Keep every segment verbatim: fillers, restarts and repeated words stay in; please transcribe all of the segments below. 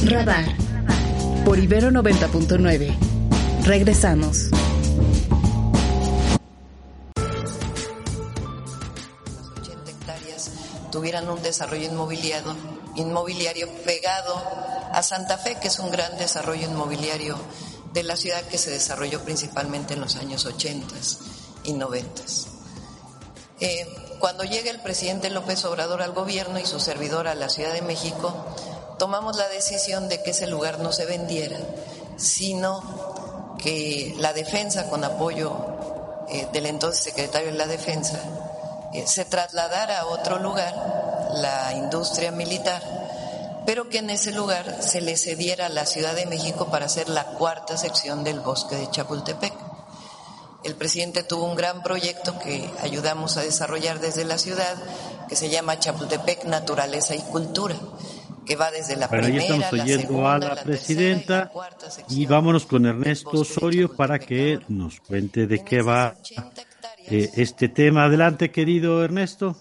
Radar por Ibero noventa punto nueve. Regresamos. ochenta hectáreas tuvieran un desarrollo inmobiliario, inmobiliario pegado a Santa Fe, que es un gran desarrollo inmobiliario de la ciudad que se desarrolló principalmente en los años ochenta y noventa. Eh, cuando llega el presidente López Obrador al gobierno y su servidor a la Ciudad de México, tomamos la decisión de que ese lugar no se vendiera, sino que la defensa, con apoyo eh, del entonces secretario de la Defensa, eh, se trasladara a otro lugar, la industria militar, pero que en ese lugar se le cediera a la Ciudad de México para hacer la cuarta sección del bosque de Chapultepec. El presidente tuvo un gran proyecto que ayudamos a desarrollar desde la ciudad, que se llama Chapultepec Naturaleza y Cultura, que va desde la bueno, primera, ya estamos oyendo la segunda, a la, la presidenta tercera y la cuarta sección. Y vámonos con Ernesto Osorio para que nos cuente de qué va eh, este tema. Adelante, querido Ernesto.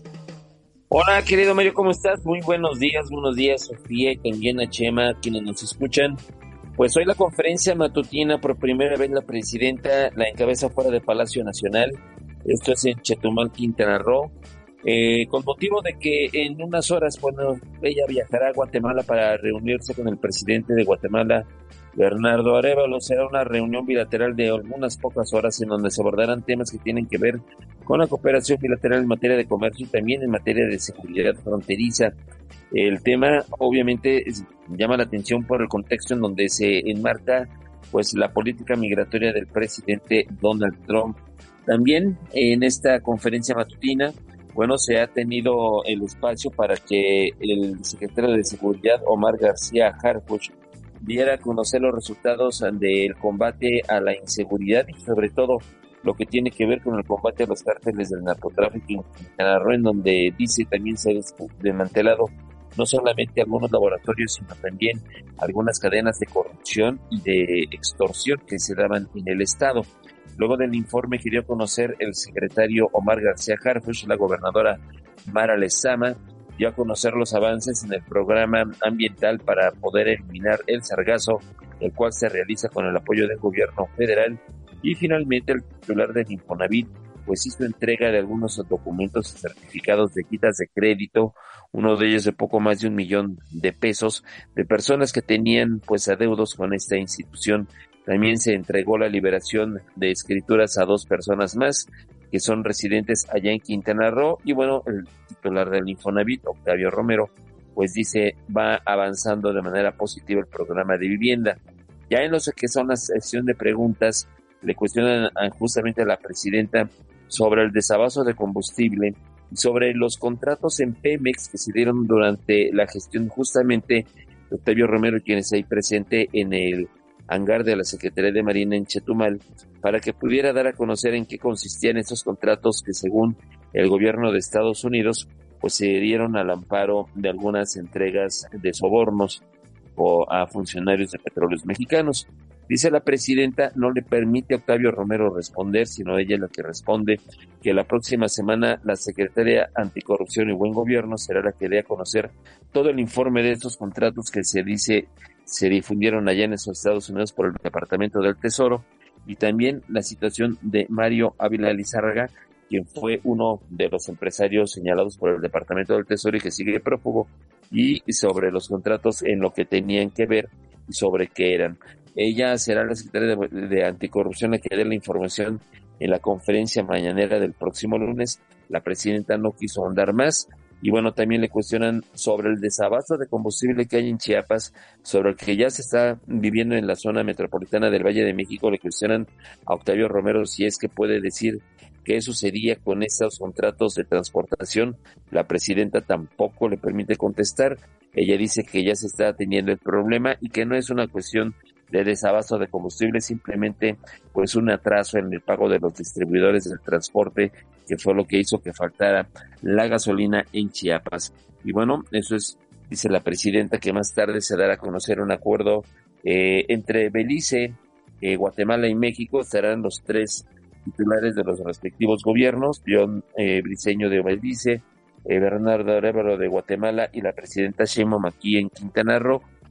Hola, querido Mario, ¿cómo estás? Muy buenos días, buenos días, Sofía, y también a Chema, quienes nos escuchan. Pues hoy la conferencia matutina, por primera vez la presidenta la encabeza fuera de Palacio Nacional, esto es en Chetumal, Quintana Roo, eh, con motivo de que en unas horas, bueno, ella viajará a Guatemala para reunirse con el presidente de Guatemala, Bernardo Arévalo. Será una reunión bilateral de algunas pocas horas en donde se abordarán temas que tienen que ver con la cooperación bilateral en materia de comercio y también en materia de seguridad fronteriza. El tema obviamente es, llama la atención por el contexto en donde se enmarca pues la política migratoria del presidente Donald Trump. También en esta conferencia matutina, bueno, se ha tenido el espacio para que el secretario de Seguridad, Omar García Harfuch, diera a conocer los resultados del combate a la inseguridad y sobre todo lo que tiene que ver con el combate a los cárteles del narcotráfico en Quintana Roo, en donde dice también se ha desmantelado no solamente algunos laboratorios, sino también algunas cadenas de corrupción y de extorsión que se daban en el estado. Luego del informe que dio a conocer el secretario Omar García Harfuch, la gobernadora Mara Lezama dio a conocer los avances en el programa ambiental para poder eliminar el sargazo, el cual se realiza con el apoyo del gobierno federal. Y finalmente el titular del Infonavit pues hizo entrega de algunos documentos y certificados de quitas de crédito, uno de ellos de poco más de un millón de pesos, de personas que tenían pues adeudos con esta institución. También se entregó la liberación de escrituras a dos personas más que son residentes allá en Quintana Roo. Y bueno, el titular del Infonavit, Octavio Romero, pues dice va avanzando de manera positiva el programa de vivienda. Ya en lo que son la sección de preguntas, le cuestionan justamente a la presidenta sobre el desabasto de combustible y sobre los contratos en Pemex que se dieron durante la gestión justamente de Octavio Romero, quien es ahí presente en el hangar de la Secretaría de Marina en Chetumal, para que pudiera dar a conocer en qué consistían esos contratos que según el gobierno de Estados Unidos pues se dieron al amparo de algunas entregas de sobornos o a funcionarios de Petróleos Mexicanos. Dice la presidenta, no le permite a Octavio Romero responder, sino ella es la que responde, que la próxima semana la secretaria Anticorrupción y Buen Gobierno será la que dé a conocer todo el informe de estos contratos que se dice se difundieron allá en esos Estados Unidos por el Departamento del Tesoro, y también la situación de Mario Ávila Lizárraga, quien fue uno de los empresarios señalados por el Departamento del Tesoro y que sigue prófugo, y sobre los contratos en lo que tenían que ver y sobre qué eran. Ella será la secretaria de, de Anticorrupción la que dé la información en la conferencia mañanera del próximo lunes. La presidenta no quiso ahondar más. Y bueno, también le cuestionan sobre el desabasto de combustible que hay en Chiapas, sobre el que ya se está viviendo en la zona metropolitana del Valle de México. Le cuestionan a Octavio Romero si es que puede decir qué sucedía con estos contratos de transportación. La presidenta tampoco le permite contestar. Ella dice que ya se está teniendo el problema y que no es una cuestión de desabasto de combustible, simplemente pues un atraso en el pago de los distribuidores del transporte, que fue lo que hizo que faltara la gasolina en Chiapas. Y bueno, eso es, dice la presidenta, que más tarde se dará a conocer un acuerdo eh, entre Belice, eh, Guatemala y México. Estarán los tres titulares de los respectivos gobiernos, John eh, Briceño de Belice, eh, Bernardo Arévalo de Guatemala y la presidenta Sheinbaum aquí en Quintana Roo,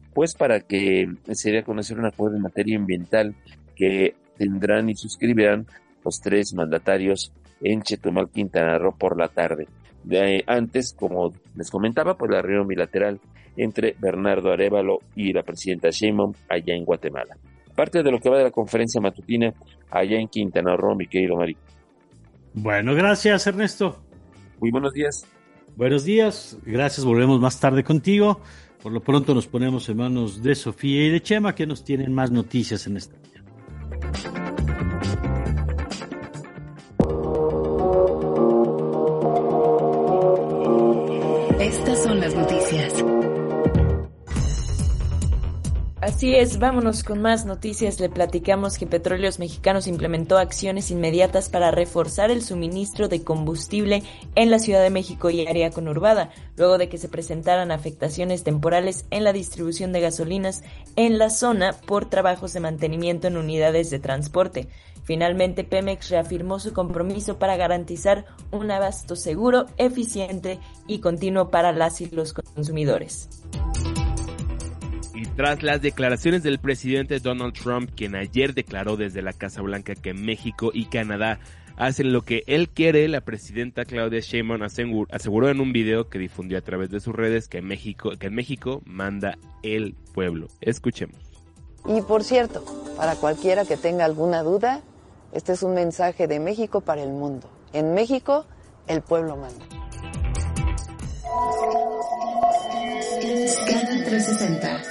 pues para que se dé a conocer un acuerdo en materia ambiental que tendrán y suscribirán los tres mandatarios en Chetumal, Quintana Roo, por la tarde. De antes, como les comentaba, pues la reunión bilateral entre Bernardo Arévalo y la presidenta Sheinbaum allá en Guatemala. Parte de lo que va de la conferencia matutina allá en Quintana Roo, mi querido Mari. Bueno, gracias, Ernesto. Muy buenos días. Buenos días, gracias, volvemos más tarde contigo. Por lo pronto nos ponemos en manos de Sofía y de Chema, que nos tienen más noticias en esta mañana. Estas son las noticias. Así es, vámonos con más noticias. Le platicamos que Petróleos Mexicanos implementó acciones inmediatas para reforzar el suministro de combustible en la Ciudad de México y área conurbada, luego de que se presentaran afectaciones temporales en la distribución de gasolinas en la zona por trabajos de mantenimiento en unidades de transporte. Finalmente, Pemex reafirmó su compromiso para garantizar un abasto seguro, eficiente y continuo para las y los consumidores. Y tras las declaraciones del presidente Donald Trump, quien ayer declaró desde la Casa Blanca que México y Canadá hacen lo que él quiere, la presidenta Claudia Sheinbaum aseguró en un video que difundió a través de sus redes que México, que en México manda el pueblo. Escuchemos. Y por cierto, para cualquiera que tenga alguna duda, este es un mensaje de México para el mundo. En México, el pueblo manda. Scan trescientos sesenta.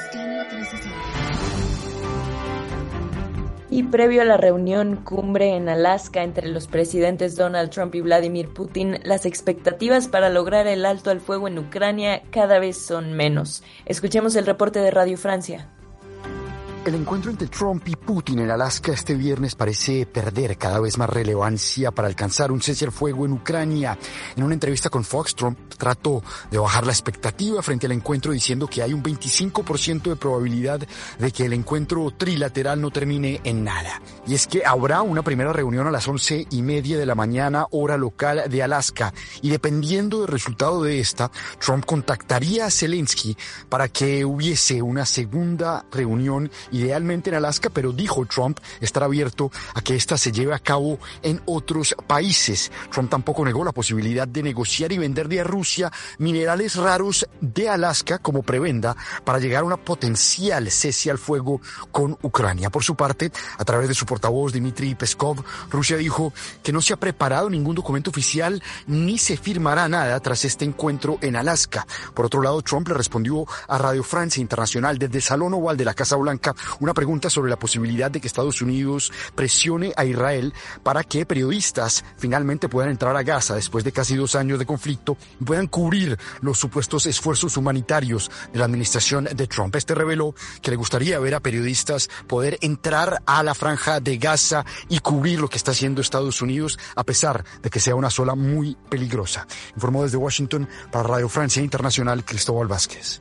Y previo a la reunión cumbre en Alaska entre los presidentes Donald Trump y Vladimir Putin, las expectativas para lograr el alto al fuego en Ucrania cada vez son menos. Escuchemos el reporte de Radio Francia. El encuentro entre Trump y Putin en Alaska este viernes parece perder cada vez más relevancia para alcanzar un cese al fuego en Ucrania. En una entrevista con Fox, Trump trató de bajar la expectativa frente al encuentro diciendo que hay un veinticinco por ciento de probabilidad de que el encuentro trilateral no termine en nada. Y es que habrá una primera reunión a las once y media de la mañana, hora local de Alaska, y dependiendo del resultado de esta, Trump contactaría a Zelensky para que hubiese una segunda reunión idealmente en Alaska, pero dijo Trump estar abierto a que esta se lleve a cabo en otros países. Trump tampoco negó la posibilidad de negociar y venderle a Rusia minerales raros de Alaska como prebenda para llegar a una potencial cese al fuego con Ucrania. Por su parte, a través de su portavoz Dmitry Peskov, Rusia dijo que no se ha preparado ningún documento oficial ni se firmará nada tras este encuentro en Alaska. Por otro lado, Trump le respondió a Radio Francia Internacional desde el Salón Oval de la Casa Blanca una pregunta sobre la posibilidad de que Estados Unidos presione a Israel para que periodistas finalmente puedan entrar a Gaza después de casi dos años de conflicto y puedan cubrir los supuestos esfuerzos humanitarios de la administración de Trump. Este reveló que le gustaría ver a periodistas poder entrar a la franja de Gaza y cubrir lo que está haciendo Estados Unidos, a pesar de que sea una zona muy peligrosa. Informó desde Washington para Radio Francia Internacional, Cristóbal Vázquez.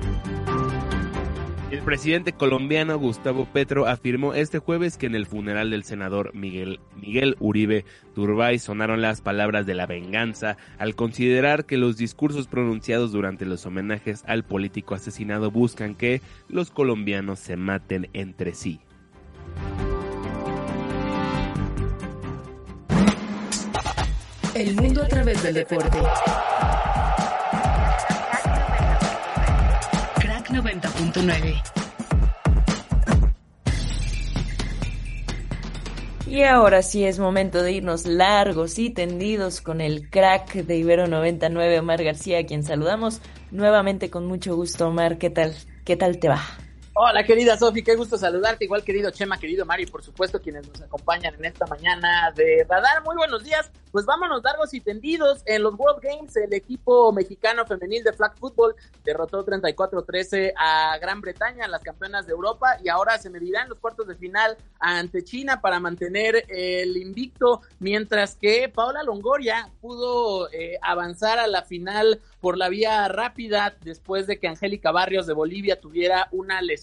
El presidente colombiano Gustavo Petro afirmó este jueves que en el funeral del senador Miguel, Miguel Uribe Turbay sonaron las palabras de la venganza al considerar que los discursos pronunciados durante los homenajes al político asesinado buscan que los colombianos se maten entre sí. El mundo a través del deporte. Crack noventa punto nueve. Y ahora sí es momento de irnos largos y tendidos con el crack de Ibero noventa y nueve, Omar García, a quien saludamos nuevamente con mucho gusto. Omar, ¿qué tal? ¿Qué tal te va? Hola, querida Sofi, qué gusto saludarte, igual querido Chema, querido Mari, por supuesto quienes nos acompañan en esta mañana de Radar. Muy buenos días, pues vámonos largos y tendidos. En los World Games, el equipo mexicano femenil de flag football derrotó treinta y cuatro a trece a Gran Bretaña, las campeonas de Europa, y ahora se medirán los cuartos de final ante China para mantener el invicto, mientras que Paola Longoria pudo eh, avanzar a la final por la vía rápida después de que Angélica Barrios de Bolivia tuviera una lesión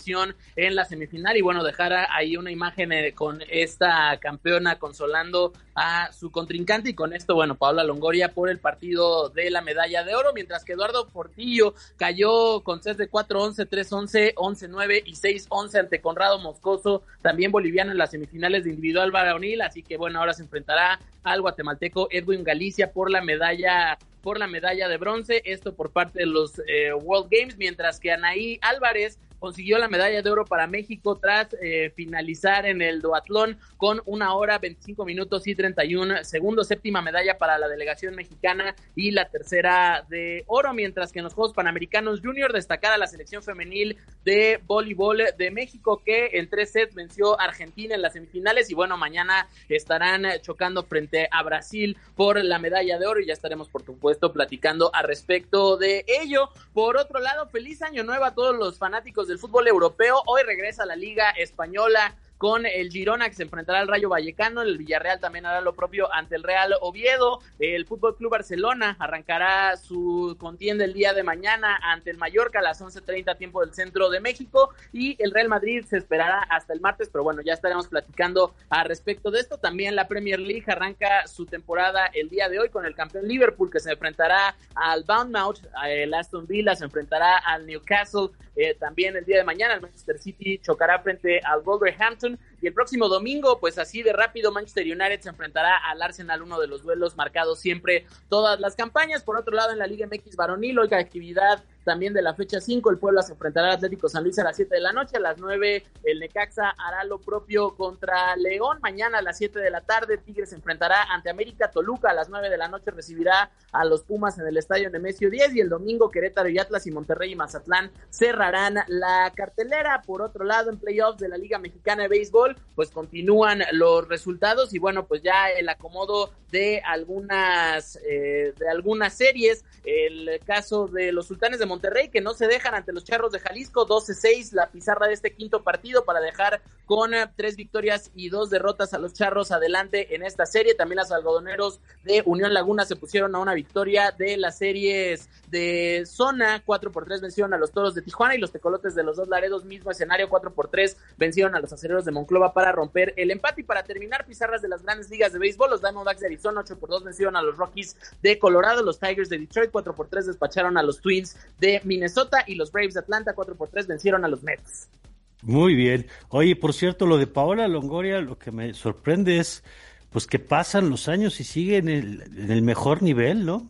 selección en la semifinal y bueno, dejar ahí una imagen eh, con esta campeona consolando a su contrincante y con esto, bueno, Paola Longoria por el partido de la medalla de oro, mientras que Eduardo Portillo cayó con sets de cuatro once, tres once, once nueve y seis once ante Conrado Moscoso, también boliviano en las semifinales de individual varonil, así que bueno, ahora se enfrentará al guatemalteco Edwin Galicia por la medalla por la medalla de bronce, esto por parte de los eh, World Games, mientras que Anaí Álvarez consiguió la medalla de oro para México tras eh, finalizar en el duatlón con una hora, veinticinco minutos y treinta y un segundos, séptima medalla para la delegación mexicana y la tercera de oro, mientras que en los Juegos Panamericanos Junior destacar a la selección femenil de voleibol de México que en tres sets venció a Argentina en las semifinales y bueno, mañana estarán chocando frente a Brasil por la medalla de oro y ya estaremos por supuesto platicando al respecto de ello. Por otro lado, feliz año nuevo a todos los fanáticos del fútbol europeo. Hoy regresa la Liga Española con el Girona que se enfrentará al Rayo Vallecano, el Villarreal también hará lo propio ante el Real Oviedo, el Fútbol Club Barcelona arrancará su contienda el día de mañana ante el Mallorca a las once treinta tiempo del centro de México y el Real Madrid se esperará hasta el martes, pero bueno, ya estaremos platicando al respecto de esto. También la Premier League arranca su temporada el día de hoy con el campeón Liverpool que se enfrentará al Bournemouth, el Aston Villa se enfrentará al Newcastle, eh, también el día de mañana el Manchester City chocará frente al Wolverhampton y el próximo domingo, pues así de rápido, Manchester United se enfrentará al Arsenal, uno de los duelos marcados siempre todas las campañas. Por otro lado, en la Liga M X varonil, hoy actividad también de la fecha cinco, el Puebla se enfrentará al Atlético San Luis a las siete de la noche, a las nueve el Necaxa hará lo propio contra León, mañana a las siete de la tarde Tigres se enfrentará ante América, Toluca a las nueve de la noche recibirá a los Pumas en el estadio Nemesio diez y el domingo Querétaro y Atlas y Monterrey y Mazatlán cerrarán la cartelera. Por otro lado, en playoffs de la Liga Mexicana de Béisbol, pues continúan los resultados y bueno, pues ya el acomodo de algunas eh, de algunas series, el caso de los Sultanes de Monterrey que no se dejan ante los Charros de Jalisco, doce seis la pizarra de este quinto partido para dejar con eh, tres victorias y dos derrotas a los Charros adelante en esta serie. También las algodoneros de Unión Laguna se pusieron a una victoria de las series de zona, cuatro por tres vencieron a los Toros de Tijuana y los Tecolotes de los Dos Laredos, mismo escenario, cuatro por tres vencieron a los Acereros de Monclova para romper el empate. Y para terminar, pizarras de las grandes ligas de béisbol, los Diamondbacks de Arizona ocho por dos vencieron a los Rockies de Colorado, los Tigers de Detroit cuatro por tres despacharon a los Twins de Minnesota y los Braves de Atlanta cuatro por tres vencieron a los Mets. Muy bien. Oye, por cierto, lo de Paola Longoria, lo que me sorprende es pues que pasan los años y sigue en el, en el mejor nivel, ¿no?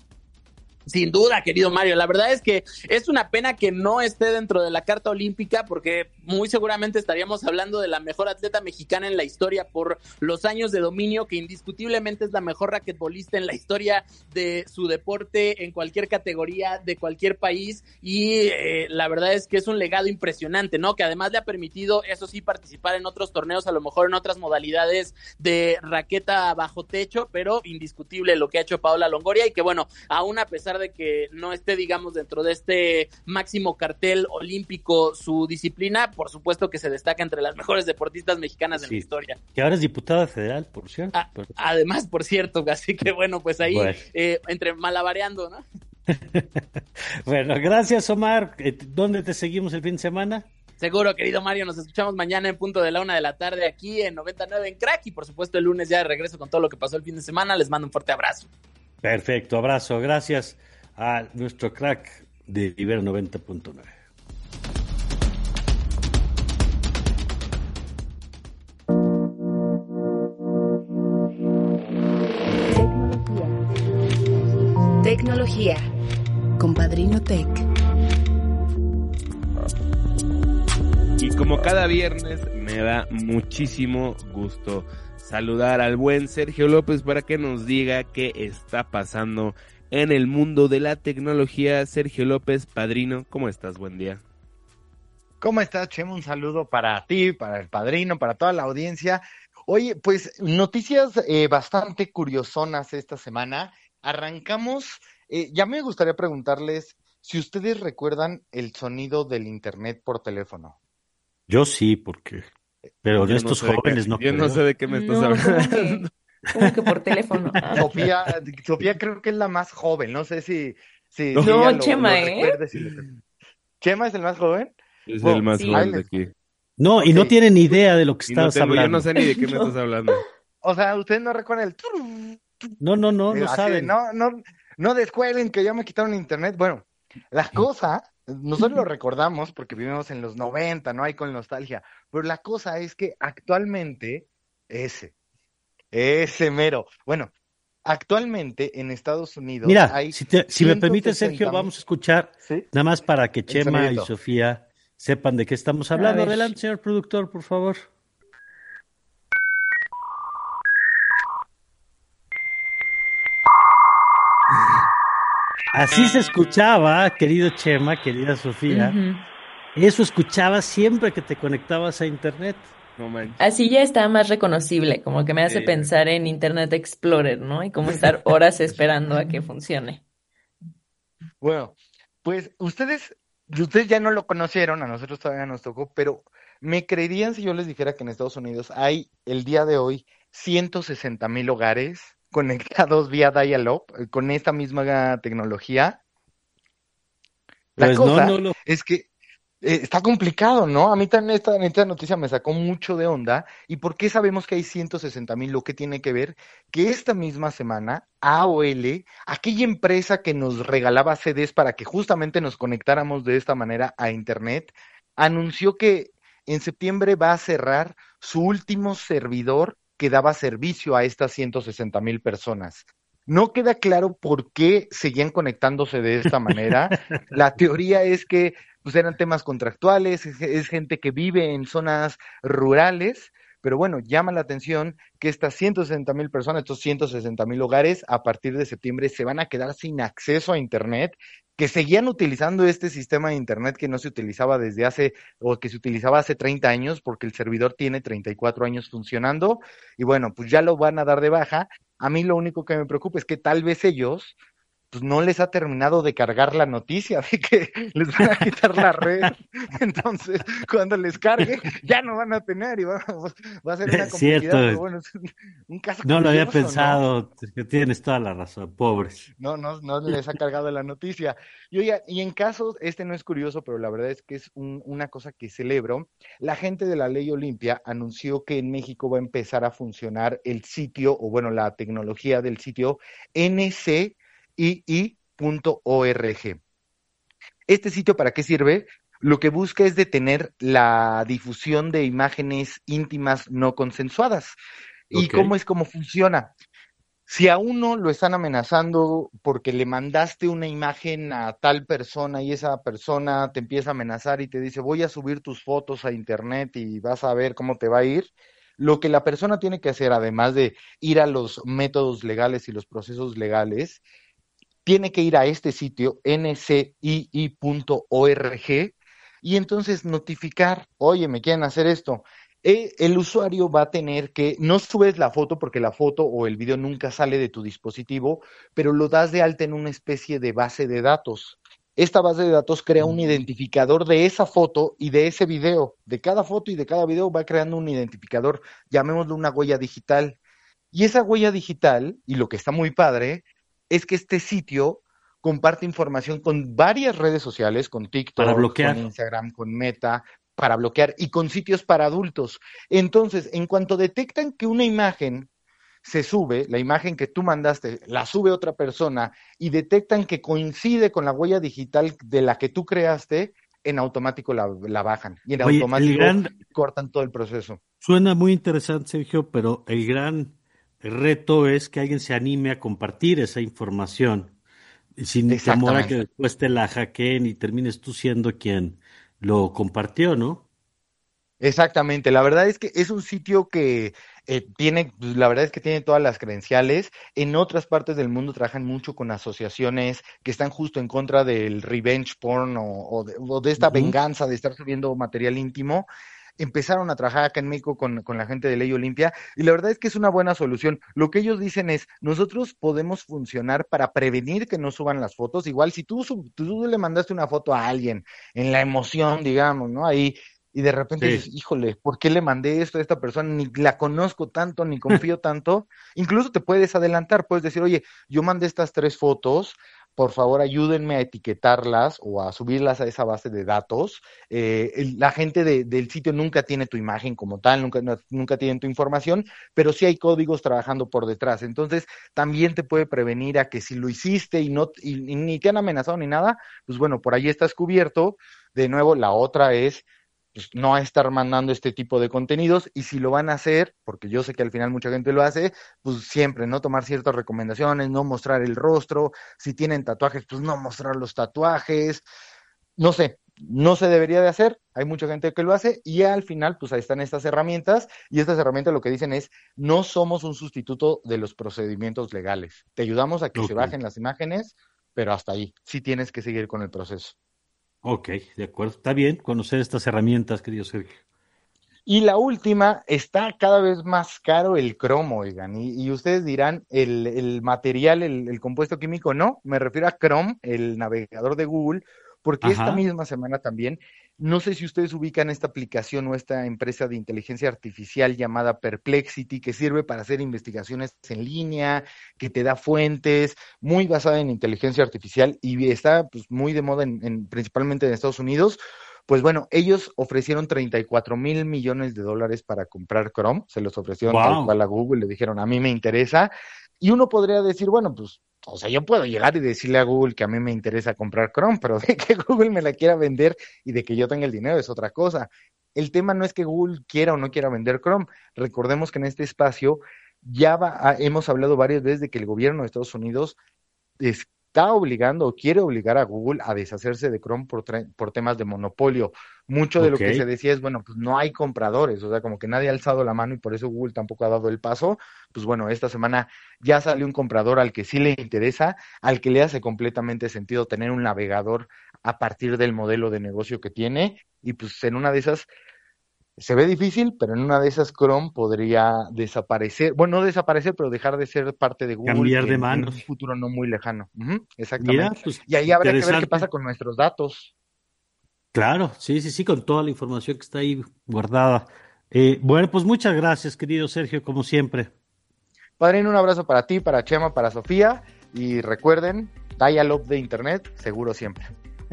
Sin duda, querido Mario, la verdad es que es una pena que no esté dentro de la carta olímpica porque muy seguramente estaríamos hablando de la mejor atleta mexicana en la historia por los años de dominio, que indiscutiblemente es la mejor raquetbolista en la historia de su deporte en cualquier categoría de cualquier país y eh, la verdad es que es un legado impresionante, ¿no? Que además le ha permitido, eso sí, participar en otros torneos, a lo mejor en otras modalidades de raqueta bajo techo, pero indiscutible lo que ha hecho Paola Longoria y que bueno, aún a pesar de que no esté, digamos, dentro de este máximo cartel olímpico su disciplina, por supuesto que se destaca entre las mejores deportistas mexicanas sí, en la historia. Que ahora es diputada federal, por cierto. A, además, por cierto, así que bueno, pues ahí bueno. Eh, entre malabareando, ¿no? Bueno, gracias Omar. ¿Dónde te seguimos el fin de semana? Seguro, querido Mario, nos escuchamos mañana en punto de la una de la tarde aquí en noventa y nueve en Crack y por supuesto el lunes ya de regreso con todo lo que pasó el fin de semana. Les mando un fuerte abrazo. Perfecto, abrazo, gracias a nuestro crack de Ibero noventa punto nueve. Tecnología. Tecnología. Con Padrino Tech. Y como cada viernes me da muchísimo gusto saludar al buen Sergio López para que nos diga qué está pasando en el mundo de la tecnología. Sergio López, Padrino, ¿cómo estás? Buen día. ¿Cómo estás, Chema? Un saludo para ti, para el Padrino, para toda la audiencia. Oye, pues noticias eh, bastante curiosonas esta semana. Arrancamos, eh, ya me gustaría preguntarles si ustedes recuerdan el sonido del internet por teléfono. Yo sí, porque... Pero de estos no jóvenes qué, no Yo creo. no sé de qué me estás No, hablando. ¿Cómo que por teléfono? Ah. Sofía, Sofía creo que es la más joven, no sé si... si no, si ella Chema, lo, lo ¿eh? recuerde, si lo... ¿Chema es el más joven? Es Bueno, el más sí. fan de les- aquí. No, y ok. no tienen idea de lo que Y no estás tengo, yo hablando. no sé ni de qué me estás hablando. O sea, ustedes no recuerdan el... turr, No, no, no, eh, no así de, saben. no, no, no descuelguen que ya me quitaron internet. Bueno, la cosa, nosotros lo recordamos porque vivimos en los noventa, ¿no? Hay con nostalgia. Pero la cosa es que actualmente, ese, ese mero. Bueno, actualmente en Estados Unidos Mira, hay si, te- si me permite, Sergio, ciento sesenta mil, vamos a escuchar, ¿sí? nada más para que El Chema y sonidito. Sofía sepan de qué estamos A hablando. ver. Adelante, señor productor, por favor. Así se escuchaba, querido Chema, querida Sofía. Ujú. Eso escuchabas siempre que te conectabas a internet. No manches. Así ya está más reconocible, como que me hace Sí. pensar en Internet Explorer, ¿no? Y como estar horas esperando a que funcione. Bueno, pues ustedes, ustedes ya no lo conocieron, a nosotros todavía nos tocó, pero ¿me creerían si yo les dijera que en Estados Unidos hay el día de hoy ciento sesenta mil hogares conectados vía dial-up eh, con esta misma tecnología? La Pues no, cosa no lo. es que eh, está complicado, ¿no? A mí también esta, esta noticia me sacó mucho de onda. ¿Y por qué sabemos que hay ciento sesenta mil? Lo que tiene que ver que esta misma semana, A O L, aquella empresa que nos regalaba C Ds para que justamente nos conectáramos de esta manera a Internet, anunció que en septiembre va a cerrar su último servidor que daba servicio a estas ciento sesenta mil personas. No queda claro por qué seguían conectándose de esta manera. La teoría es que pues eran temas contractuales, es, es gente que vive en zonas rurales, pero bueno, llama la atención que estas ciento sesenta mil personas, estos ciento sesenta mil hogares, a partir de septiembre se van a quedar sin acceso a Internet, que seguían utilizando este sistema de Internet que no se utilizaba desde hace, o que se utilizaba hace treinta años, porque el servidor tiene treinta y cuatro años funcionando, y bueno, pues ya lo van a dar de baja. A mí lo único que me preocupa es que tal vez ellos pues no les ha terminado de cargar la noticia de que les van a quitar la red. Entonces, cuando les cargue, ya no van a tener y va, va a ser una complejidad, Cierto. pero bueno, es un, un caso No lo había curioso, ¿no? pensado, que tienes toda la razón, pobres. No, no, no les ha cargado la noticia. Y oiga, y en casos, este no es curioso, pero la verdad es que es un- una cosa que celebro. La gente de la Ley Olimpia anunció que en México va a empezar a funcionar el sitio, o bueno, la tecnología del sitio N C I I punto org. ¿Este sitio para qué sirve? Lo que busca es detener la difusión de imágenes íntimas no consensuadas. ¿Y Ok. cómo es cómo funciona? Si a uno lo están amenazando porque le mandaste una imagen a tal persona y esa persona te empieza a amenazar y te dice voy a subir tus fotos a internet y vas a ver cómo te va a ir, lo que la persona tiene que hacer, además de ir a los métodos legales y los procesos legales, tiene que ir a este sitio N C I I punto org y entonces notificar, oye, me quieren hacer esto. Eh, el usuario va a tener que, no subes la foto porque la foto o el video nunca sale de tu dispositivo, pero lo das de alta en una especie de base de datos. Esta base de datos crea un identificador de esa foto y de ese video. De cada foto y de cada video va creando un identificador, llamémoslo una huella digital. Y esa huella digital, y lo que está muy padre, es que este sitio comparte información con varias redes sociales, con Para TikTok, bloquear. con Instagram, con Meta, para bloquear y con sitios para adultos. Entonces, en cuanto detectan que una imagen se sube, la imagen que tú mandaste, la sube otra persona y detectan que coincide con la huella digital de la que tú creaste, en automático la, la bajan y en Oye, el automático gran, cortan todo el proceso. suena muy interesante, Sergio, pero el gran reto es que alguien se anime a compartir esa información sin temor a que Exactamente. después te la hackeen y termines tú siendo quien lo compartió, ¿no? Exactamente, la verdad es que es un sitio que eh, tiene, pues, la verdad es que tiene todas las credenciales. En otras partes del mundo trabajan mucho con asociaciones que están justo en contra del revenge porn o, o de, o de esta Ujú. venganza de estar subiendo material íntimo. Empezaron a trabajar acá en México con, con la gente de Ley Olimpia y la verdad es que es una buena solución. Lo que ellos dicen es, nosotros podemos funcionar para prevenir que no suban las fotos. Igual si tú, sub- tú le mandaste una foto a alguien en la emoción, digamos, ¿no? Ahí y de repente Sí. dices, híjole, ¿por qué le mandé esto a esta persona? Ni la conozco tanto, ni confío tanto. Incluso te puedes adelantar, puedes decir, oye, yo mandé estas tres fotos por favor ayúdenme a etiquetarlas o a subirlas a esa base de datos. Eh, el, la gente de, del sitio nunca tiene tu imagen como tal, nunca, no, nunca tienen tu información, pero sí hay códigos trabajando por detrás. Entonces, también te puede prevenir a que si lo hiciste y, no, y, y ni te han amenazado ni nada, pues bueno, por ahí estás cubierto. De nuevo, la otra es pues, no a estar mandando este tipo de contenidos, y si lo van a hacer, porque yo sé que al final mucha gente lo hace, pues siempre, ¿no? Tomar ciertas recomendaciones, no mostrar el rostro, si tienen tatuajes, pues no mostrar los tatuajes, no sé, no se debería de hacer, hay mucha gente que lo hace, y al final, pues ahí están estas herramientas, y estas herramientas lo que dicen es, no somos un sustituto de los procedimientos legales, te ayudamos a que okay. se bajen las imágenes, pero hasta ahí, sí tienes que seguir con el proceso. Ok, de acuerdo. Está bien conocer estas herramientas, querido Sergio. Y la última, está cada vez más caro el cromo, oigan, y, y ustedes dirán, el, el material, el, el compuesto químico, no, me refiero a Chrome, el navegador de Google, porque Ajá. esta misma semana también, no sé si ustedes ubican esta aplicación o esta empresa de inteligencia artificial llamada Perplexity, que sirve para hacer investigaciones en línea, que te da fuentes, muy basada en inteligencia artificial y está pues, muy de moda en, en, principalmente en Estados Unidos. Pues bueno, ellos ofrecieron treinta y cuatro mil millones de dólares para comprar Chrome, se los ofrecieron wow. tal cual a Google, le dijeron a mí me interesa, y uno podría decir, bueno, pues o sea, yo puedo llegar y decirle a Google que a mí me interesa comprar Chrome, pero de que Google me la quiera vender y de que yo tenga el dinero es otra cosa. El tema no es que Google quiera o no quiera vender Chrome. Recordemos que en este espacio ya va, hemos hablado varias veces de que el gobierno de Estados Unidos está obligando o quiere obligar a Google a deshacerse de Chrome por, por temas de monopolio. Mucho de okay. lo que se decía es, bueno, pues no hay compradores, o sea, como que nadie ha alzado la mano y por eso Google tampoco ha dado el paso. Pues bueno, esta semana ya salió un comprador al que sí le interesa, al que le hace completamente sentido tener un navegador a partir del modelo de negocio que tiene, y pues en una de esas se ve difícil, pero en una de esas Chrome podría desaparecer, bueno, no desaparecer, pero dejar de ser parte de Google. Cambiar de manos. En un futuro no muy lejano. Uh-huh, exactamente. Mira, pues, y ahí habrá que ver qué pasa con nuestros datos. Claro, sí, sí, sí, con toda la información que está ahí guardada. Eh, bueno, pues muchas gracias, querido Sergio, como siempre. Padrino, un abrazo para ti, para Chema, para Sofía, y recuerden, dial-up de internet, seguro siempre.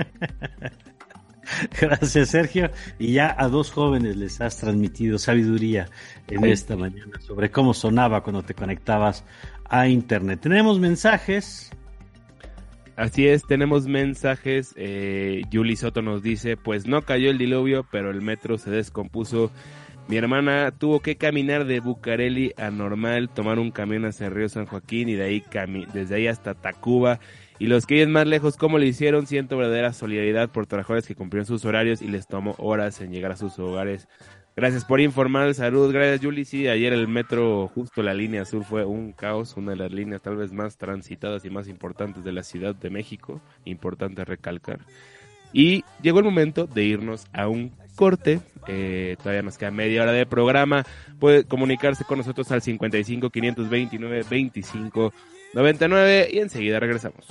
Gracias, Sergio. Y ya a dos jóvenes les has transmitido sabiduría en Ay. esta mañana sobre cómo sonaba cuando te conectabas a internet. Tenemos mensajes. Así es, tenemos mensajes. Eh, Yuli Soto nos dice, pues no cayó el diluvio, pero el metro se descompuso. Mi hermana tuvo que caminar de Bucareli a Normal, tomar un camión hacia Río San Joaquín y de ahí cami- desde ahí hasta Tacuba. Y los que viven más lejos, ¿cómo lo hicieron? Siento verdadera solidaridad por trabajadores que cumplieron sus horarios y les tomó horas en llegar a sus hogares. Gracias por informar, salud, gracias Yuli. Sí, ayer el metro, justo la línea sur, fue un caos, una de las líneas tal vez más transitadas y más importantes de la Ciudad de México, importante recalcar. Y llegó el momento de irnos a un corte, eh, todavía nos queda media hora de programa. Puede comunicarse con nosotros al cincuenta y cinco, quinientos veintinueve, veinticinco noventa y nueve y enseguida regresamos.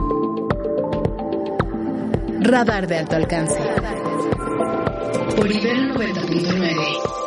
Radar de alto alcance por Ibero noventa punto nueve.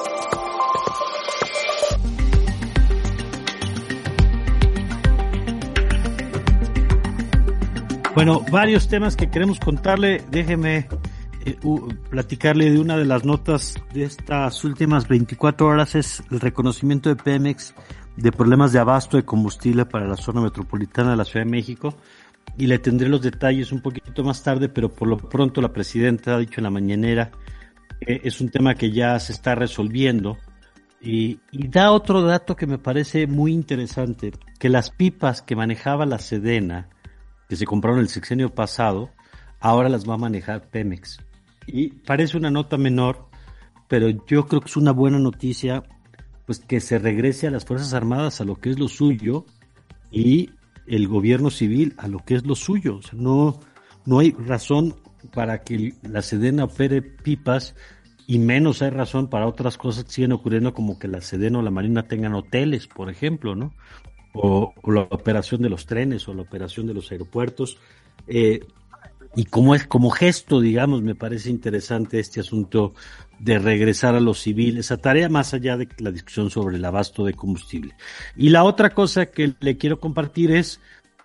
Bueno, varios temas que queremos contarle. Déjeme eh, uh, platicarle de una de las notas de estas últimas veinticuatro horas. Es el reconocimiento de Pemex de problemas de abasto de combustible para la zona metropolitana de la Ciudad de México. Y le tendré los detalles un poquito más tarde, pero por lo pronto la presidenta ha dicho en la mañanera que es un tema que ya se está resolviendo. Y, y da otro dato que me parece muy interesante, que las pipas que manejaba la Sedena, que se compraron el sexenio pasado, ahora las va a manejar Pemex. Y parece una nota menor, pero yo creo que es una buena noticia, pues que se regrese a las Fuerzas Armadas a lo que es lo suyo y el gobierno civil a lo que es lo suyo. O sea, no, no hay razón para que la Sedena opere pipas, y menos hay razón para otras cosas que siguen ocurriendo, como que la Sedena o la Marina tengan hoteles, por ejemplo, ¿no? O, o la operación de los trenes o la operación de los aeropuertos. Eh, y como es como gesto, digamos, me parece interesante este asunto de regresar a lo civil, esa tarea, más allá de la discusión sobre el abasto de combustible. Y la otra cosa que le quiero compartir es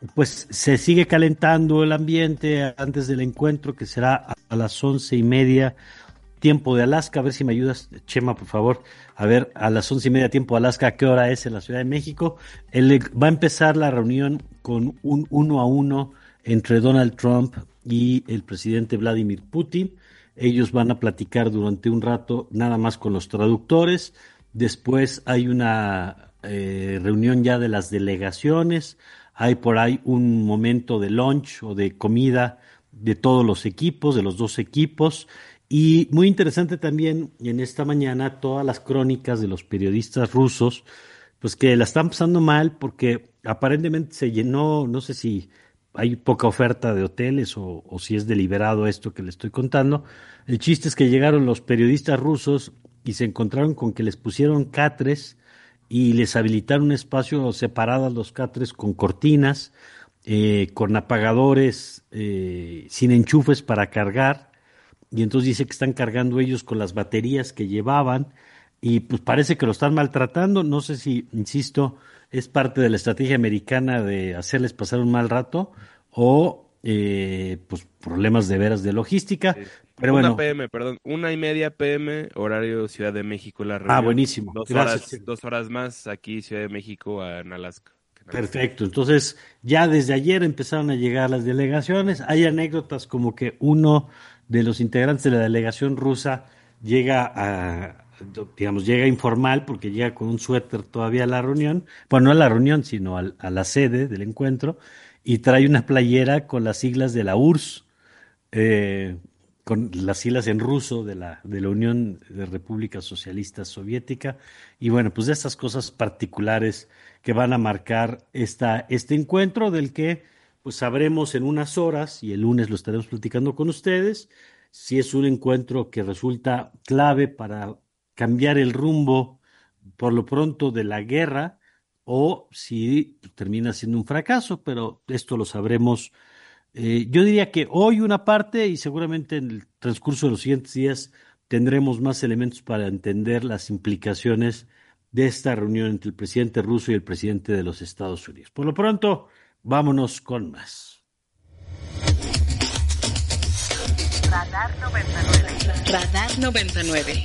pues se sigue calentando el ambiente antes del encuentro, que será a las once y media tiempo de Alaska. A ver si me ayudas, Chema, por favor. A ver, a las once y media tiempo de Alaska, ¿a qué hora es en la Ciudad de México? El, va a empezar la reunión con un uno a uno entre Donald Trump y el presidente Vladimir Putin. Ellos van a platicar durante un rato nada más con los traductores. Después hay una eh, reunión ya de las delegaciones. Hay por ahí un momento de lunch o de comida de todos los equipos, de los dos equipos. Y muy interesante también en esta mañana todas las crónicas de los periodistas rusos, pues que la están pasando mal porque aparentemente se llenó, no sé si hay poca oferta de hoteles o, o si es deliberado esto que le estoy contando. El chiste es que llegaron los periodistas rusos y se encontraron con que les pusieron catres y les habilitaron un espacio separado a los catres con cortinas, eh, con apagadores, eh, sin enchufes para cargar, y entonces dice que están cargando ellos con las baterías que llevaban, y pues parece que lo están maltratando. No sé si, insisto, es parte de la estrategia americana de hacerles pasar un mal rato o eh, pues problemas de veras de logística. Sí. Pero una bueno. P M, perdón, una y media P M, horario Ciudad de México, la reunión. Ah, buenísimo. Dos Gracias. horas, dos horas más aquí Ciudad de México en Alaska. Perfecto. Entonces, ya desde ayer empezaron a llegar las delegaciones. Hay anécdotas como que uno de los integrantes de la delegación rusa llega a, digamos, llega informal porque llega con un suéter todavía a la reunión. Bueno, no a la reunión, sino a, a la sede del encuentro, y trae una playera con las siglas de la U R S S, eh, con las siglas en ruso de la, de la Unión de República Socialista Soviética. Y bueno, pues de estas cosas particulares que van a marcar esta, este encuentro, del que pues sabremos en unas horas, y el lunes lo estaremos platicando con ustedes, si es un encuentro que resulta clave para cambiar el rumbo, por lo pronto, de la guerra, o si termina siendo un fracaso, pero esto lo sabremos. Eh, yo diría que hoy una parte, y seguramente en el transcurso de los siguientes días tendremos más elementos para entender las implicaciones de esta reunión entre el presidente ruso y el presidente de los Estados Unidos. Por lo pronto, vámonos con más. Radar noventa y nueve. Radar noventa y nueve.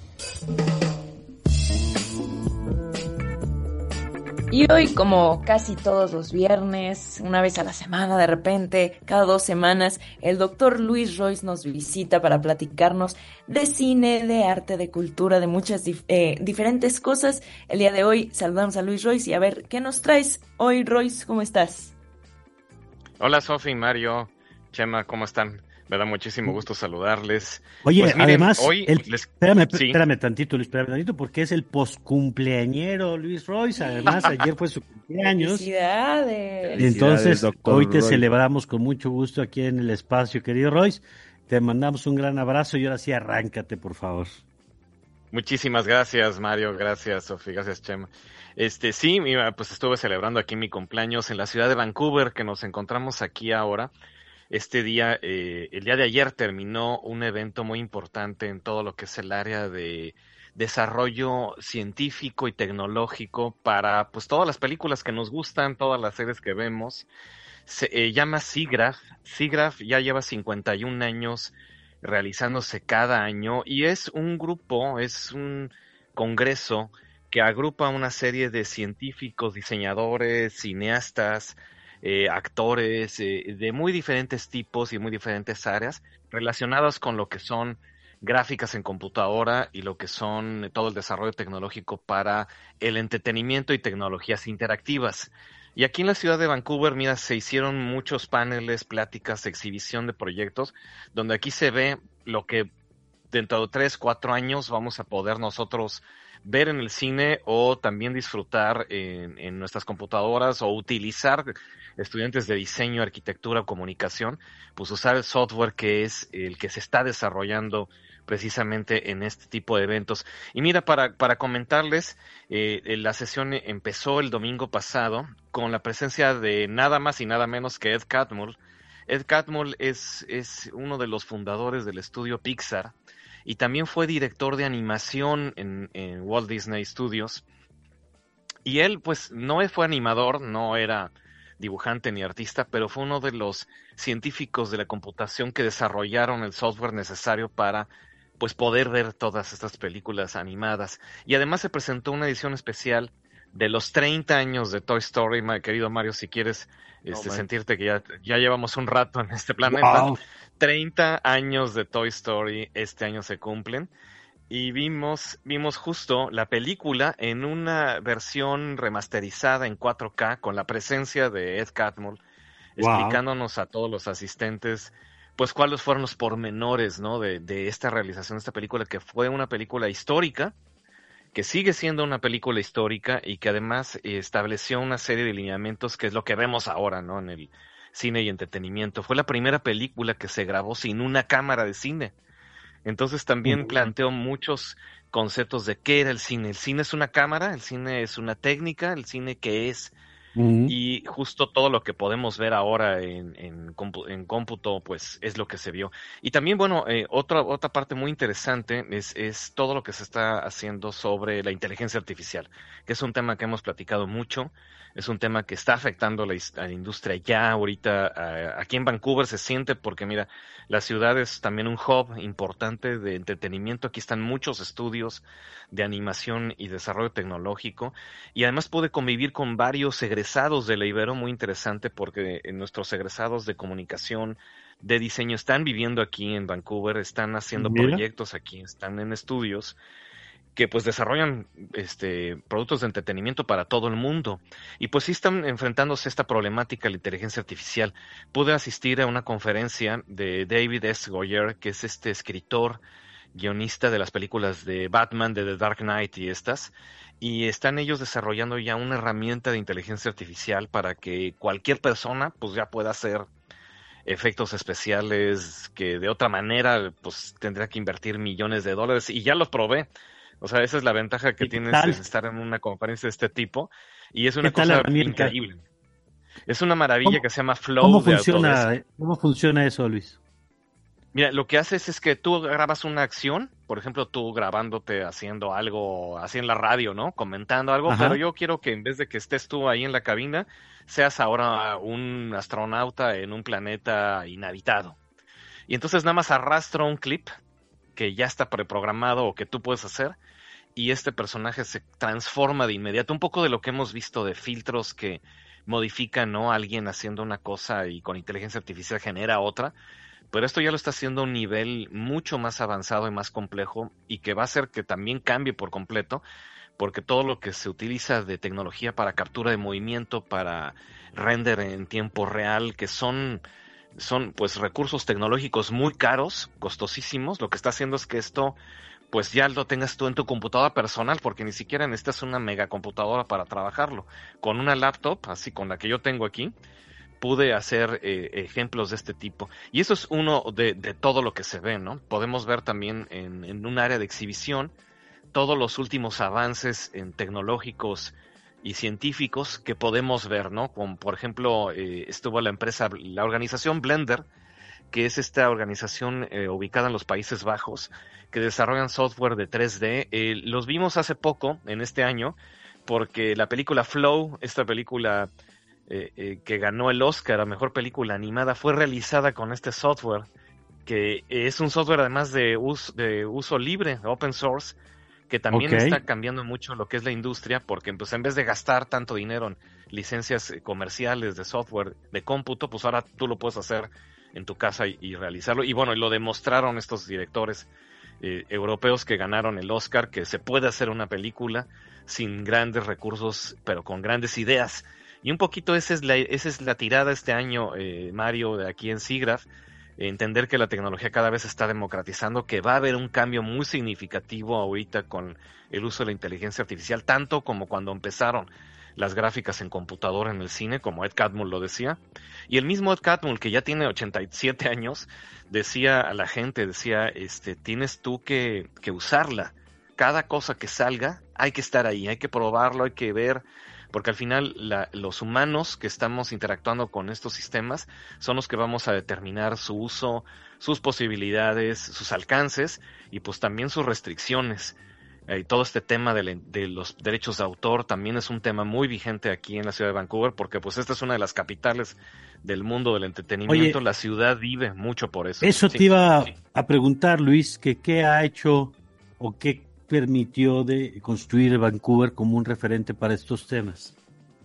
Y hoy, como casi todos los viernes, una vez a la semana de repente, cada dos semanas, el doctor Luis Roys nos visita para platicarnos de cine, de arte, de cultura, de muchas dif- eh, diferentes cosas. El día de hoy saludamos a Luis Roys y a ver, ¿qué nos traes hoy, Roys? ¿Cómo estás? Hola, Sofi, Mario, Chema, ¿cómo están? Me da muchísimo gusto saludarles. Oye, pues miren, además, hoy el, les... espérame, sí. espérame tantito, Luis, espérame tantito, porque es el poscumpleañero Luis Roys. Además, ayer fue su cumpleaños. ¡Felicidades! Entonces, Felicidades, hoy te Roy. celebramos con mucho gusto aquí en el espacio, querido Roys. Te mandamos un gran abrazo y ahora sí, arráncate, por favor. Muchísimas gracias, Mario, gracias, Sofi, gracias, Chema. Este, sí, mira, pues estuve celebrando aquí mi cumpleaños en la ciudad de Vancouver, que nos encontramos aquí ahora. Este día, eh, el día de ayer terminó un evento muy importante en todo lo que es el área de desarrollo científico y tecnológico para pues todas las películas que nos gustan, todas las series que vemos. Se eh, llama SIGGRAPH. SIGGRAPH ya lleva cincuenta y un años realizándose cada año y es un grupo, es un congreso que agrupa una serie de científicos, diseñadores, cineastas, Eh, actores eh, de muy diferentes tipos y muy diferentes áreas relacionados con lo que son gráficas en computadora y lo que son todo el desarrollo tecnológico para el entretenimiento y tecnologías interactivas. Y aquí en la ciudad de Vancouver, mira, se hicieron muchos paneles, pláticas, exhibición de proyectos, donde aquí se ve lo que dentro de tres, cuatro años vamos a poder nosotros ver en el cine o también disfrutar en, en nuestras computadoras o utilizar estudiantes de diseño, arquitectura o comunicación, pues usar el software que es el que se está desarrollando precisamente en este tipo de eventos. Y mira, para, para comentarles, eh, la sesión empezó el domingo pasado con la presencia de nada más y nada menos que Ed Catmull. Ed Catmull es, es uno de los fundadores del estudio Pixar y también fue director de animación en, en Walt Disney Studios. Y él, pues, no fue animador, no era dibujante ni artista, pero fue uno de los científicos de la computación que desarrollaron el software necesario para pues poder ver todas estas películas animadas. Y además se presentó una edición especial de los treinta años de Toy Story, my querido Mario, si quieres este, no, sentirte que ya, ya llevamos un rato en este planeta. Wow. treinta años de Toy Story este año se cumplen. Y vimos, vimos justo la película en una versión remasterizada en cuatro K con la presencia de Ed Catmull, wow. explicándonos a todos los asistentes pues cuáles fueron los pormenores, ¿no? de, de esta realización de esta película, que fue una película histórica, que sigue siendo una película histórica y que además estableció una serie de lineamientos que es lo que vemos ahora, ¿no? En el cine y entretenimiento. Fue la primera película que se grabó sin una cámara de cine. Entonces también uh-huh. planteó muchos conceptos de qué era el cine. El cine es una cámara, el cine es una técnica, el cine qué es. Uh-huh. Y justo todo lo que podemos ver ahora en, en, en cómputo, pues es lo que se vio. Y también, bueno, eh, otra otra parte muy interesante es, es todo lo que se está haciendo sobre la inteligencia artificial, que es un tema que hemos platicado mucho. Es un tema que está afectando la, la industria ya ahorita. Uh, aquí en Vancouver se siente porque, mira, la ciudad es también un hub importante de entretenimiento. Aquí están muchos estudios de animación y desarrollo tecnológico. Y además pude convivir con varios egresados de la Ibero, muy interesante porque nuestros egresados de comunicación, de diseño, están viviendo aquí en Vancouver, están haciendo Mira. proyectos aquí, están en estudios que pues desarrollan este productos de entretenimiento para todo el mundo. Y pues sí están enfrentándose a esta problemática de la inteligencia artificial. Pude asistir a una conferencia de David S. Goyer, que es este escritor, guionista de las películas de Batman, de The Dark Knight y estas, y están ellos desarrollando ya una herramienta de inteligencia artificial para que cualquier persona pues ya pueda hacer efectos especiales que de otra manera pues tendría que invertir millones de dólares, y ya los probé. O sea, esa es la ventaja que tienes de estar en una conferencia de este tipo, y es una cosa increíble. Es una maravilla que se llama Flow. ¿Cómo funciona, ¿Cómo funciona eso, Luis? Mira, lo que haces es que tú grabas una acción, por ejemplo, tú grabándote haciendo algo, así en la radio, ¿no? Comentando algo, Ajá. pero yo quiero que en vez de que estés tú ahí en la cabina, seas ahora un astronauta en un planeta inhabitado. Y entonces nada más arrastro un clip que ya está preprogramado o que tú puedes hacer, y este personaje se transforma de inmediato, un poco de lo que hemos visto de filtros que modifican, ¿no? Alguien haciendo una cosa y con inteligencia artificial genera otra, pero esto ya lo está haciendo a un nivel mucho más avanzado y más complejo, y que va a hacer que también cambie por completo, porque todo lo que se utiliza de tecnología para captura de movimiento, para render en tiempo real, que son son pues recursos tecnológicos muy caros, costosísimos, lo que está haciendo es que esto pues ya lo tengas tú en tu computadora personal, porque ni siquiera necesitas una megacomputadora para trabajarlo. Con una laptop, así con la que yo tengo aquí, pude hacer eh, ejemplos de este tipo. Y eso es uno de, de todo lo que se ve, ¿no? Podemos ver también en, en un área de exhibición todos los últimos avances en tecnológicos y científicos que podemos ver, ¿no? Como por ejemplo eh, estuvo la empresa, la organización Blender, que es esta organización eh, ubicada en los Países Bajos, que desarrollan software de tres D. Eh, los vimos hace poco, en este año, porque la película Flow, esta película eh, eh, que ganó el Oscar a Mejor Película Animada, fue realizada con este software, que es un software además de uso, de uso libre, open source, que también okay. está cambiando mucho lo que es la industria, porque pues, en vez de gastar tanto dinero en licencias comerciales de software de cómputo, pues ahora tú lo puedes hacer en tu casa y, y realizarlo. Y bueno, y lo demostraron estos directores eh, europeos que ganaron el Oscar, que se puede hacer una película sin grandes recursos, pero con grandes ideas. Y un poquito esa es la, esa es la tirada este año, eh, Mario, de aquí en SIGGRAPH, entender que la tecnología cada vez se está democratizando, que va a haber un cambio muy significativo ahorita con el uso de la inteligencia artificial, tanto como cuando empezaron las gráficas en computadora en el cine, como Ed Catmull lo decía. Y el mismo Ed Catmull, que ya tiene ochenta y siete años, decía a la gente, decía, este, tienes tú que, que usarla. Cada cosa que salga, hay que estar ahí, hay que probarlo, hay que ver, porque al final la, los humanos que estamos interactuando con estos sistemas son los que vamos a determinar su uso, sus posibilidades, sus alcances y pues también sus restricciones. Eh, todo este tema de, de los derechos de autor también es un tema muy vigente aquí en la ciudad de Vancouver, porque pues esta es una de las capitales del mundo del entretenimiento. Oye, la ciudad vive mucho por eso. Eso sí, te iba sí. a preguntar, Luis, que qué ha hecho o qué permitió de construir Vancouver como un referente para estos temas.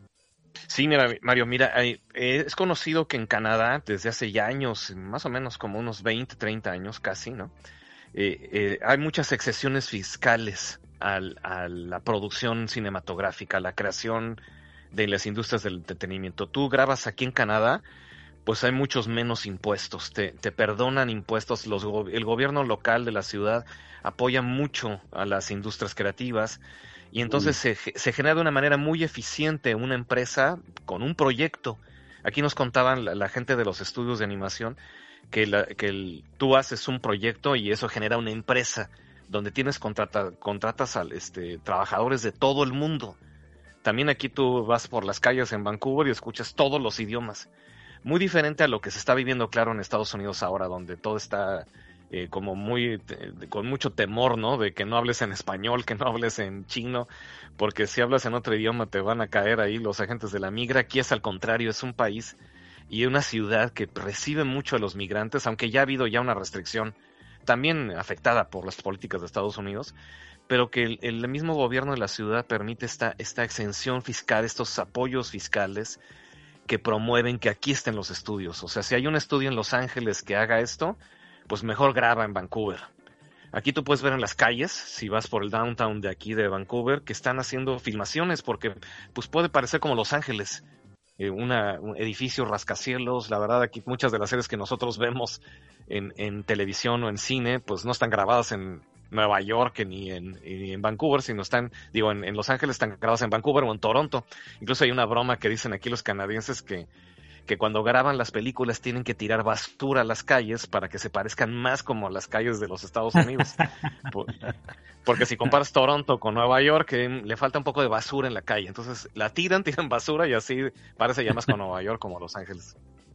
Sí, mira, Mario, mira, eh, es conocido que en Canadá desde hace ya años, más o menos como unos veinte, treinta años casi, ¿no? Eh, eh, hay muchas excepciones fiscales al, a la producción cinematográfica, a la creación de las industrias del entretenimiento. Tú grabas aquí en Canadá, pues hay muchos menos impuestos, te, te perdonan impuestos, los, el gobierno local de la ciudad apoya mucho a las industrias creativas y entonces se, se genera de una manera muy eficiente una empresa con un proyecto. Aquí nos contaban la, la gente de los estudios de animación que, la, que el, tú haces un proyecto y eso genera una empresa donde tienes contrata, contratas a este, trabajadores de todo el mundo. También aquí tú vas por las calles en Vancouver y escuchas todos los idiomas. Muy diferente a lo que se está viviendo, claro, en Estados Unidos ahora, donde todo está eh, como muy, eh, con mucho temor, ¿no? De que no hables en español, que no hables en chino, porque si hablas en otro idioma te van a caer ahí los agentes de la migra. Aquí es al contrario, es un país y una ciudad que recibe mucho a los migrantes, aunque ya ha habido ya una restricción también afectada por las políticas de Estados Unidos, pero que el, el mismo gobierno de la ciudad permite esta, esta exención fiscal, estos apoyos fiscales que promueven que aquí estén los estudios. O sea, si hay un estudio en Los Ángeles que haga esto, pues mejor graba en Vancouver. Aquí tú puedes ver en las calles, si vas por el downtown de aquí de Vancouver, que están haciendo filmaciones, porque pues puede parecer como Los Ángeles, eh, una, un edificio rascacielos. La verdad, aquí muchas de las series que nosotros vemos en, en televisión o en cine, pues no están grabadas en Nueva York ni en, ni en Vancouver, sino están, digo, en, en Los Ángeles están grabadas en Vancouver o en Toronto. Incluso hay una broma que dicen aquí los canadienses que, que cuando graban las películas tienen que tirar basura a las calles para que se parezcan más como las calles de los Estados Unidos. Por, porque si comparas Toronto con Nueva York, eh, le falta un poco de basura en la calle. Entonces la tiran, tiran basura y así parece ya más con Nueva York como Los Ángeles.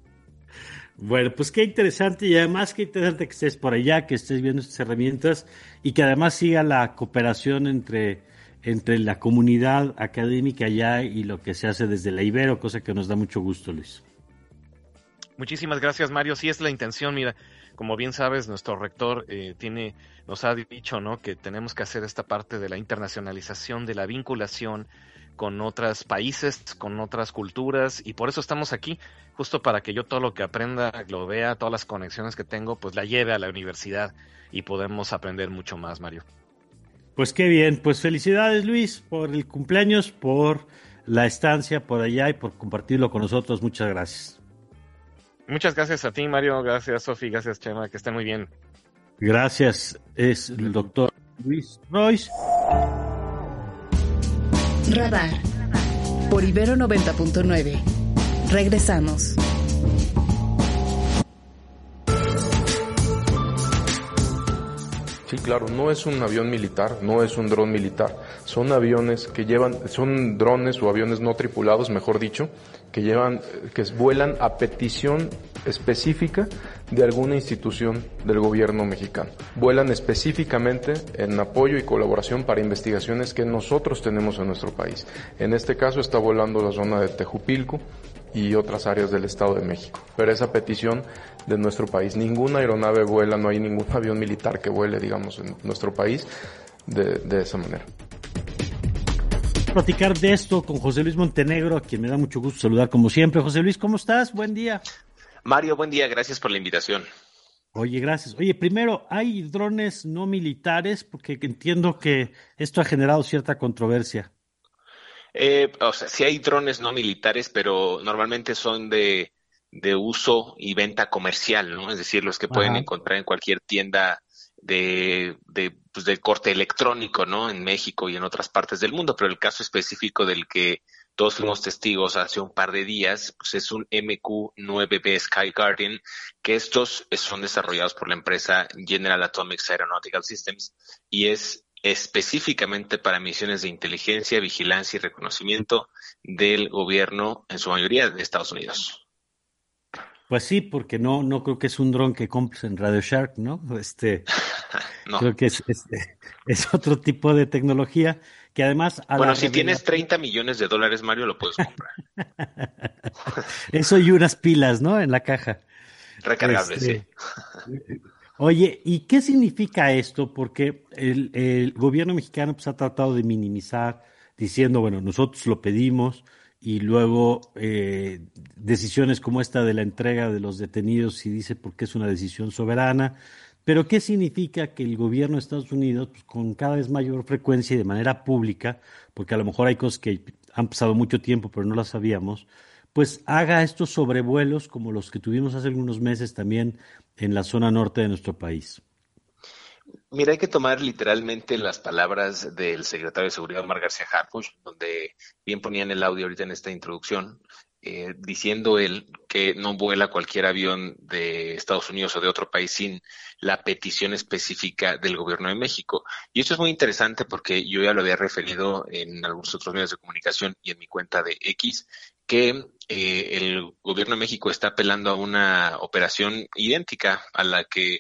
Bueno, pues qué interesante y además qué interesante que estés por allá, que estés viendo estas herramientas y que además siga la cooperación entre, entre la comunidad académica allá y lo que se hace desde la Ibero, cosa que nos da mucho gusto, Luis. Muchísimas gracias, Mario. Sí es la intención, mira, como bien sabes, nuestro rector eh, tiene, nos ha dicho, ¿no?, que tenemos que hacer esta parte de la internacionalización, de la vinculación con otros países, con otras culturas, y por eso estamos aquí, justo para que yo todo lo que aprenda, lo vea, todas las conexiones que tengo, pues la lleve a la universidad y podemos aprender mucho más, Mario. Pues qué bien, pues felicidades, Luis, por el cumpleaños, por la estancia por allá y por compartirlo con nosotros. Muchas gracias. Muchas gracias a ti, Mario, gracias, Sofi, gracias, Chema, que estén muy bien. Gracias, es el doctor Luis Royce. Radar por Ibero noventa punto nueve. Regresamos. Sí, claro, no es un avión militar, no es un dron militar. Son aviones que llevan, son drones o aviones no tripulados, mejor dicho, que llevan, que vuelan a petición específica de alguna institución del gobierno mexicano. Vuelan específicamente en apoyo y colaboración para investigaciones que nosotros tenemos en nuestro país. En este caso está volando la zona de Tejupilco y otras áreas del Estado de México. Pero esa petición de nuestro país, ninguna aeronave vuela, no hay ningún avión militar que vuele, digamos, en nuestro país de, de esa manera. Platicar de esto con José Luis Montenegro, a quien me da mucho gusto saludar como siempre. José Luis, ¿cómo estás? Buen día. Mario, buen día, gracias por la invitación. Oye, gracias. Oye, primero, ¿hay drones no militares? Porque entiendo que esto ha generado cierta controversia. Eh, o sea, sí hay drones no militares, pero normalmente son de, de uso y venta comercial, ¿no? Es decir, los que pueden Ajá. encontrar en cualquier tienda de, de, pues, de corte electrónico, ¿no? En México y en otras partes del mundo, pero el caso específico del que todos fuimos testigos hace un par de días, pues es un M Q nueve B Sky Guardian, que estos son desarrollados por la empresa General Atomics Aeronautical Systems y es específicamente para misiones de inteligencia, vigilancia y reconocimiento del gobierno, en su mayoría de Estados Unidos. Pues sí, porque no, no creo que es un dron que compres en Radio Shark, ¿no? Este, no. Creo que es, es, es otro tipo de tecnología que además... A bueno, la si revelación... tienes treinta millones de dólares, Mario, lo puedes comprar. Eso y unas pilas, ¿no? En la caja. Recargables, este... sí. Oye, ¿y qué significa esto? Porque el, el gobierno mexicano pues, ha tratado de minimizar, diciendo, bueno, nosotros lo pedimos, y luego eh, decisiones como esta de la entrega de los detenidos, y dice porque es una decisión soberana. Pero ¿qué significa que el gobierno de Estados Unidos, pues, con cada vez mayor frecuencia y de manera pública, porque a lo mejor hay cosas que han pasado mucho tiempo pero no las sabíamos, pues haga estos sobrevuelos como los que tuvimos hace algunos meses también en la zona norte de nuestro país? Mira, hay que tomar literalmente las palabras del secretario de Seguridad, Omar García Harfuch, donde bien ponían el audio ahorita en esta introducción, eh, diciendo él que no vuela cualquier avión de Estados Unidos o de otro país sin la petición específica del gobierno de México. Y esto es muy interesante porque yo ya lo había referido en algunos otros medios de comunicación y en mi cuenta de X, que eh, el gobierno de México está apelando a una operación idéntica a la que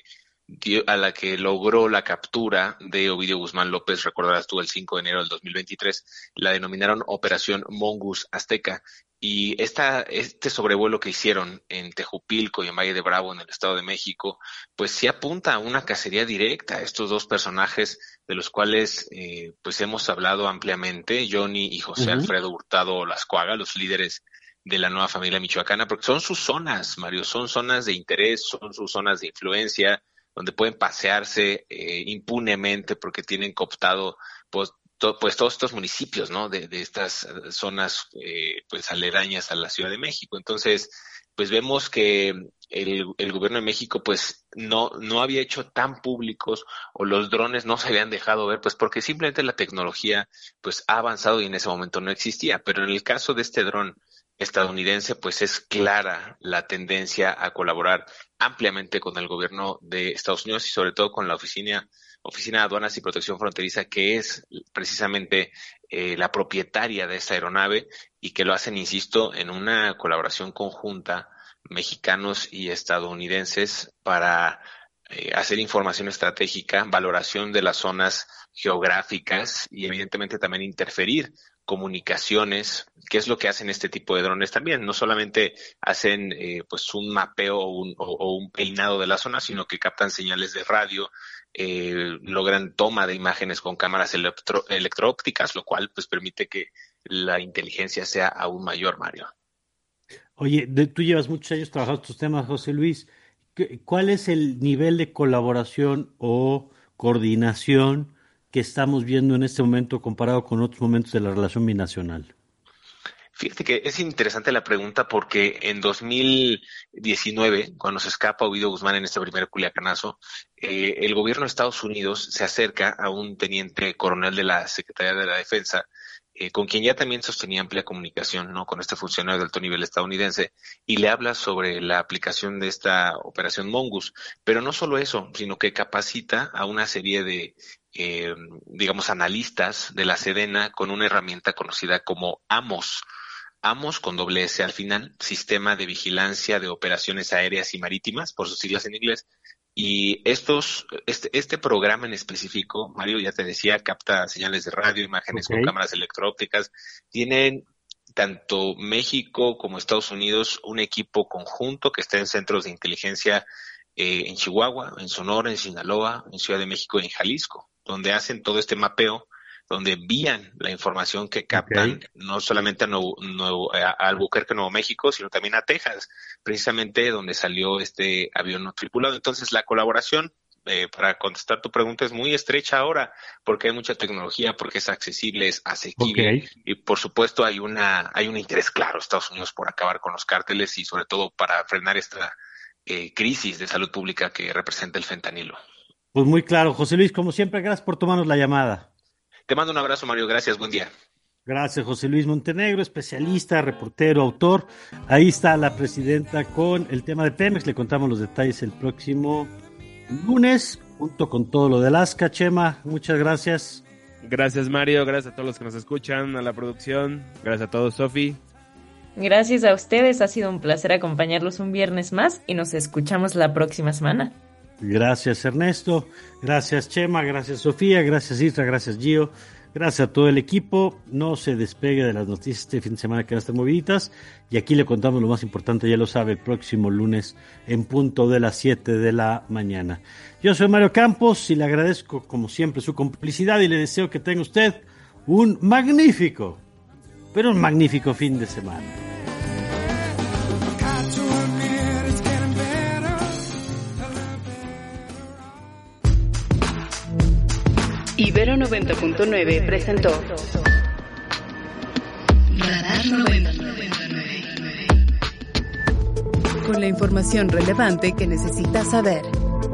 a la que logró la captura de Ovidio Guzmán López, recordarás tú, el cinco de enero del dos mil veintitrés, la denominaron Operación Mongoose Azteca, y esta, este sobrevuelo que hicieron en Tejupilco y en Valle de Bravo, en el Estado de México, pues sí apunta a una cacería directa a estos dos personajes de los cuales eh, pues hemos hablado ampliamente, Johnny y José uh-huh. Alfredo Hurtado Lascuaga, los líderes de la nueva familia michoacana, porque son sus zonas, Mario, son zonas de interés, son sus zonas de influencia, donde pueden pasearse eh, impunemente porque tienen cooptado pues, to, pues todos estos municipios, ¿no? De, de estas zonas eh, pues aledañas a la Ciudad de México. Entonces, pues vemos que el, el gobierno de México pues no, no había hecho tan públicos o los drones no se habían dejado ver, pues porque simplemente la tecnología pues ha avanzado y en ese momento no existía. Pero en el caso de este dron estadounidense, pues es clara la tendencia a colaborar ampliamente con el gobierno de Estados Unidos y sobre todo con la oficina, oficina de Aduanas y Protección Fronteriza, que es precisamente eh, la propietaria de esta aeronave y que lo hacen, insisto, en una colaboración conjunta mexicanos y estadounidenses para eh, hacer información estratégica, valoración de las zonas geográficas y evidentemente también interferir comunicaciones, que es lo que hacen este tipo de drones también. No solamente hacen eh, pues un mapeo o un, o, o un peinado de la zona, sino que captan señales de radio, eh, logran toma de imágenes con cámaras electro, electroópticas, lo cual pues permite que la inteligencia sea aún mayor, Mario. Oye, de, tú llevas muchos años trabajando estos temas, José Luis. ¿Cuál es el nivel de colaboración o coordinación que estamos viendo en este momento comparado con otros momentos de la relación binacional? Fíjate que es interesante la pregunta porque en dos mil diecinueve, cuando se escapa Ovidio Guzmán en este primer culiacanazo, eh, el gobierno de Estados Unidos se acerca a un teniente coronel de la Secretaría de la Defensa, eh, con quien ya también sostenía amplia comunicación, ¿no? Con este funcionario de alto nivel estadounidense, y le habla sobre la aplicación de esta operación Mongoose. Pero no solo eso, sino que capacita a una serie de Eh, digamos, analistas de la Sedena con una herramienta conocida como AMOS. AMOS con doble S al final, Sistema de Vigilancia de Operaciones Aéreas y Marítimas, por sus siglas en inglés. Y estos, este, este programa en específico, Mario, ya te decía, capta señales de radio, imágenes okay. con cámaras electroópticas. Tienen tanto México como Estados Unidos un equipo conjunto que está en centros de inteligencia eh, en Chihuahua, en Sonora, en Sinaloa, en Ciudad de México y en Jalisco, donde hacen todo este mapeo, donde envían la información que captan okay. no solamente a, Nuevo, Nuevo, a Albuquerque, Nuevo México, sino también a Texas, precisamente donde salió este avión no tripulado. Entonces la colaboración, eh, para contestar tu pregunta, es muy estrecha ahora, porque hay mucha tecnología, porque es accesible, es asequible, okay. y por supuesto hay una hay un interés claro de Estados Unidos por acabar con los cárteles y sobre todo para frenar esta eh, crisis de salud pública que representa el fentanilo. Pues muy claro, José Luis, como siempre, gracias por tomarnos la llamada. Te mando un abrazo, Mario, gracias, buen día. Gracias, José Luis Montenegro, especialista, reportero, autor. Ahí está la presidenta con el tema de Pemex, le contamos los detalles el próximo lunes, junto con todo lo de Alaska. Chema, muchas gracias. Gracias, Mario, gracias a todos los que nos escuchan, a la producción, gracias a todos, Sofi. Gracias a ustedes, ha sido un placer acompañarlos un viernes más y nos escuchamos la próxima semana. Gracias Ernesto, gracias Chema, gracias Sofía, gracias Isra, gracias Gio, gracias a todo el equipo. No se despegue de las noticias este fin de semana que van a estar moviditas y aquí le contamos lo más importante, ya lo sabe, el próximo lunes en punto de las siete de la mañana. Yo soy Mario Campos y le agradezco como siempre su complicidad y le deseo que tenga usted un magnífico, pero un magnífico fin de semana. Ibero noventa punto nueve presentó Radar noventa punto nueve, con la información relevante que necesitas saber.